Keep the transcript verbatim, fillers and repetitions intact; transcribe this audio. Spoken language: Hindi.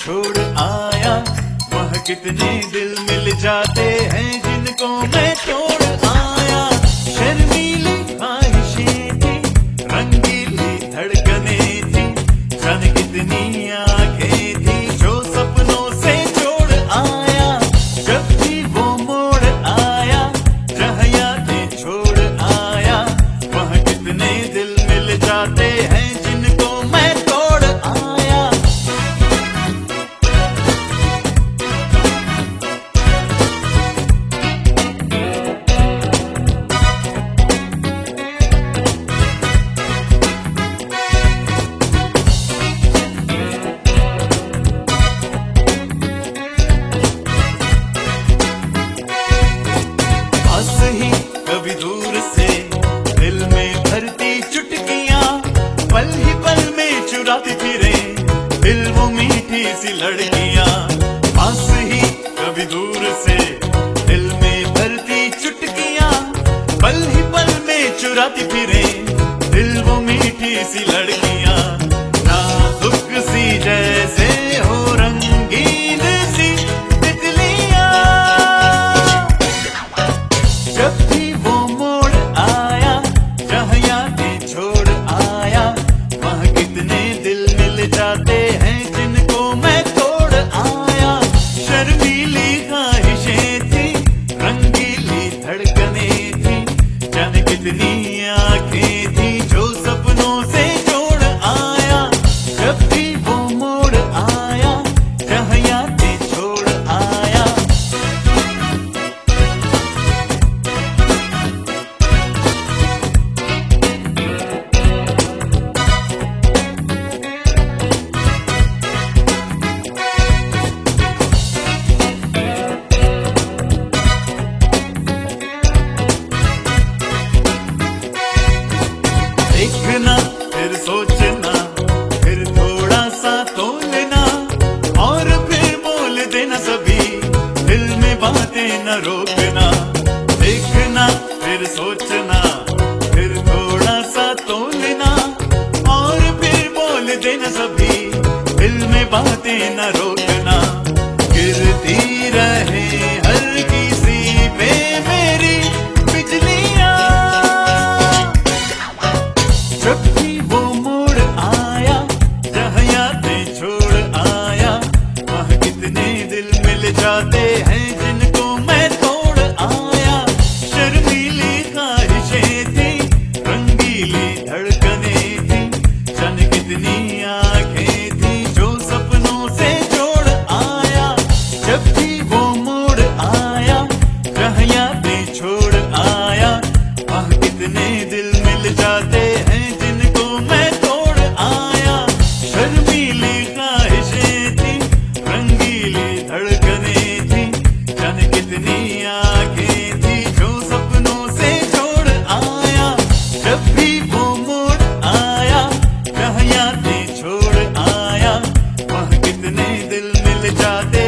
छोड़ आया। वह कितने दिल मिल जाते हैं जिनको मैं तोड़ आया। शर्मीली ख्वाहिशें थी, रंगीली धड़कनें थी, जाने कितनी आंखें थी जो सपनों से जोड़ आया। जब भी वो मोड़ आया, जहाँ यादें छोड़ आया, वहाँ कितने दिल मिल जाते हैं जिनको मैं तोड़ आया। पास ही कभी दूर से दिल में भरती चुटकियां, पल ही पल में चुराती फिरे दिल वो मीठी सी लड़कियां। पास ही कभी दूर से दिल में भरती चुटकियां, पल ही पल में चुराती फिरे दिल वो मीठी सी लड़कियां। नाजुक सी जैसे हो रंगीन सी तितलियां। जब भी वो मोड़ आया, जहाँ यादें छोड़ आया, वहाँ कितने दिल मिल जाते हैं जिनको मैं तोड़ आया। शर्मीली ख्वाहिशें थी, रंगीली धड़कनें थी, जाने कितनी आंखें थी जो सपनों से जोड़ आया। जब भी वो मोड़ आया, जहाँ यादें छोड़ आया। देखना फिर सोचना, फिर थोड़ा सा तोलना, और फिर बोल देना सभी दिल में बातें न रोकना। देखना फिर सोचना, फिर थोड़ा सा तोलना, और फिर बोल देना सभी दिल में बातें न रोकना। गिरती रहे हर किसी पे मेरी बिजलियां। जब भी वो मोड़ आया, जहाँ यादें छोड़ आया, वहाँ कितने दिल मिल जाते हैं जिनको मैं तोड़ आया। शर्मीली ख्वाहिशें थी, रंगीली धड़कनें थी, जाने कितनी आंखें थी जो सपनों से जोड़ आया। जब भी वो मोड़ आया, जहाँ यादें छोड़ आया, वहाँ कितने दिल मिल जाते हैं जिनको मैं तोड़ आया। शर्मीली ख्वाहिशें थी, रंगीली धड़कनें थी, जाने कितनी आंखें थी जो सपनों से जोड़ आया। जब भी वो मोड़ आया, जहाँ यादें छोड़ आया, वहाँ कितने दिल मिल जाते